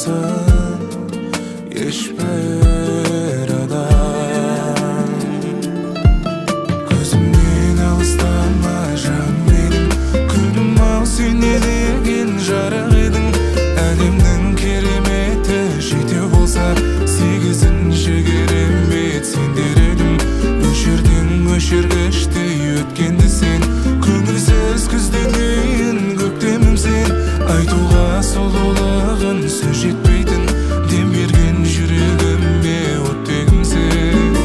болсын ешбір адам. Көзімнен алыстама жан менің, күнім-ау сен елеген жарық едің. Әлемнің кереметі жетеу болса, сегізінші керемет сендер едім. Өшірдің өшіргіштей өткенді сен, көңілсіз күзден кейін көктемім сен. Айтуға сұлулығын сөз жетпейтін, дем берген жүрегіме оттегім сен.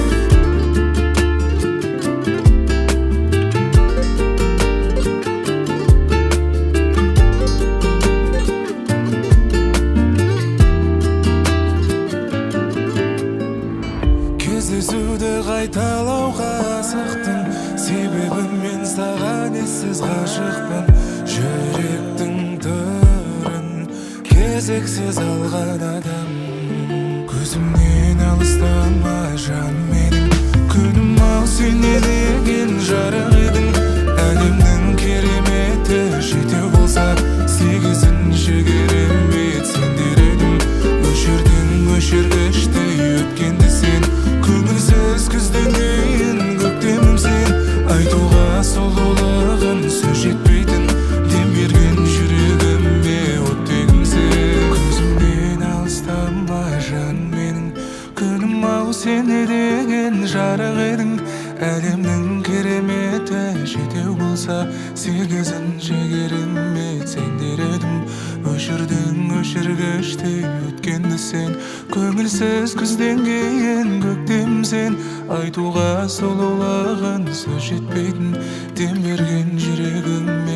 Кездесуді қайталауға асықтың, себебі мен саған ессіз ғашықпын. Жүректің тұрын кезексіз алған адам. Көзімнен алыстама жан менің, күнім-ау сен елеген жарық едің. Әлемнің кереметі жетеу болса, сегізінші керемет сендер едім. Өшірдің өшіргіштей өткенді сен, көңілсіз күзден кейін көктемім сен. Айтуға сұлулығын сөз жетпейтін, дем берген жүрегіме оттегім сен. Көзімнен алыстама жан менің, күнім-ау сен елеген жарық едің. Әлемнің кереметі жетеу болса, сегізінші керемет сендер едім. Өшірдің өшіргіштей өткенді сен, көңілсіз күзден кейін көктем сен. Айтуға сұлулығын сөз жетпейтін, дем берген жүрегіме